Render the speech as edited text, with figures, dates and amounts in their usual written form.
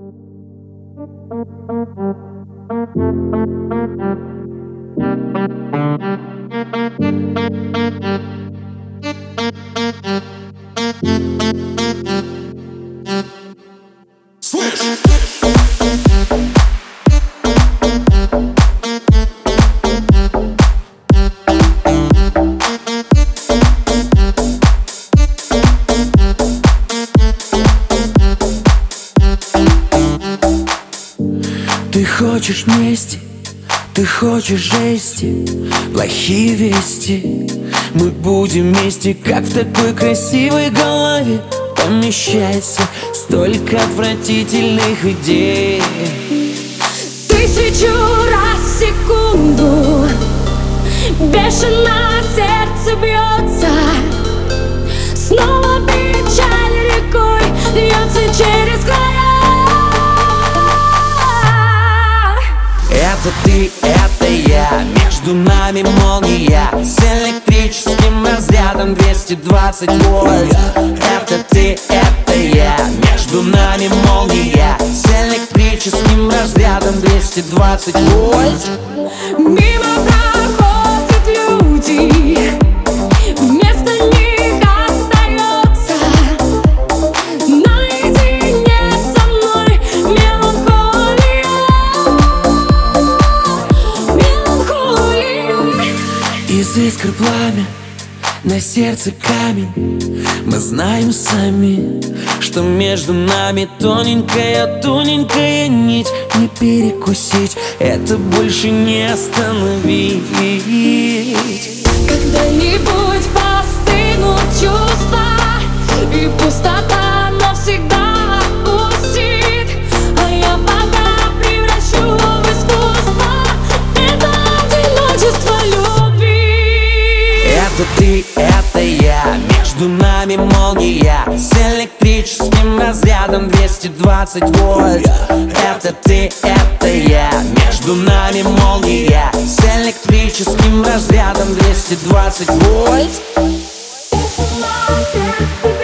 Ты хочешь мести, ты хочешь жести, плохие вести. Мы будем вместе, как в такой красивой голове помещается столько отвратительных идей. Тысячу раз в секунду бешено сердце бьется, снова печаль рекой льется через края. Это ты, это я, между нами молния с электрическим разрядом 220 вольт. Это ты, это я, между нами молния с электрическим разрядом 220 вольт. Мимо проходят люди, вместо них остается наедине со мной меланхолия. Из искр пламя, на сердце камень. Мы знаем сами, что между нами тоненькая нить. Не перекусить, это больше не остановить. Когда-нибудь постынут чувства, и пустота навсегда отпустит, а я пока превращу в искусство это одиночество любви. Это ты, это я, между нами молния с электрическим разрядом 220 вольт. Это ты, это я, между нами молния с электрическим разрядом 220 вольт.